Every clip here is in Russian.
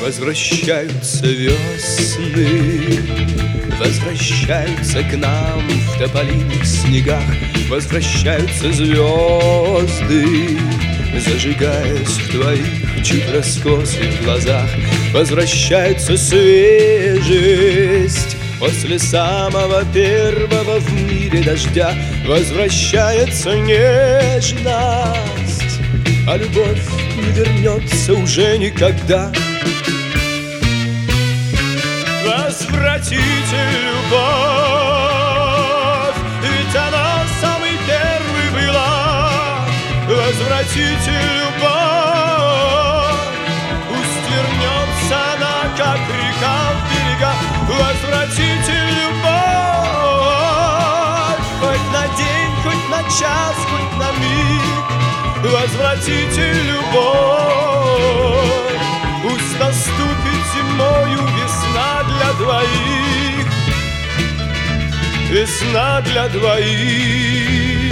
Возвращаются весны, возвращаются к нам в тополиных снегах, возвращаются звезды, зажигаясь в твоих чуть раскосых глазах. Возвращается свежесть после самого первого в мире дождя. Возвращается нежность, а любовь не вернется уже никогда. Возвратите любовь, ведь она самый первый была. Возвратите любовь, пусть вернется она, как река в берега. Возвратите любовь, хоть на день, хоть на час, хоть на миг. Возвратите любовь, пусть наступит зимою весна для двоих, весна для двоих.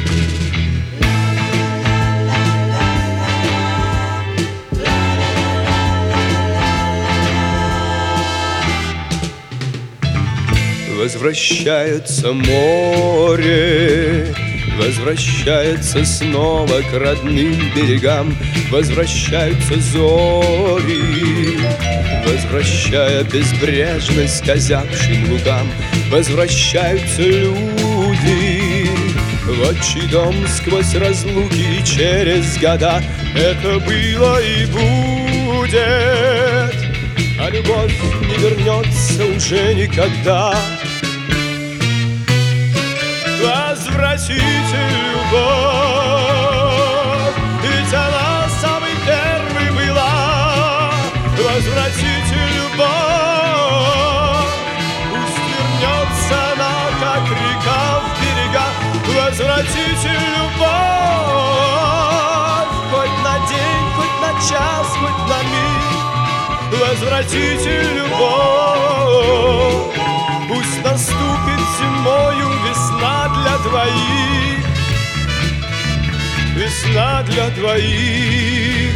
Возвращается море, возвращается снова к родным берегам. Возвращаются зори, возвращая безбрежность озябшим лугам. Возвращаются люди в отчий дом сквозь разлуки и через года. Это было и будет, а любовь не вернется уже никогда. Возвратите любовь, ведь она самый первый была. Возвратите любовь, пусть вернется она, как река в берега. Возвратите любовь, хоть на день, хоть на час, хоть на миг. Возвратите любовь, пусть наступит зимою весна для двоих, весна для двоих.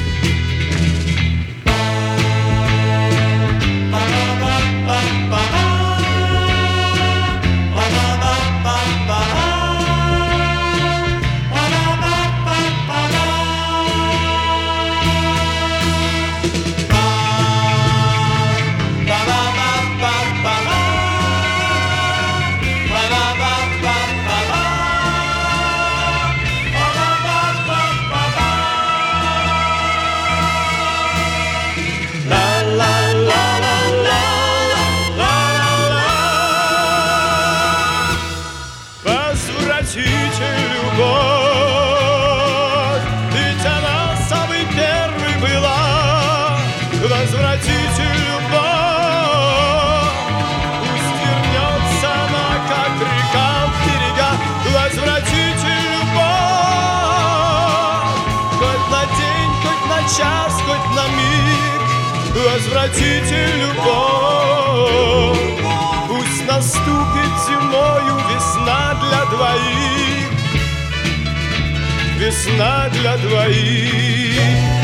Возвратите любовь, ведь она самый первый была. Возвратите любовь, пусть вернется она, как река в берега. Возвратите любовь, хоть на день, хоть на час, хоть на миг. Возвратите любовь, пусть наступит зимою весна для двоих, весна для двоих.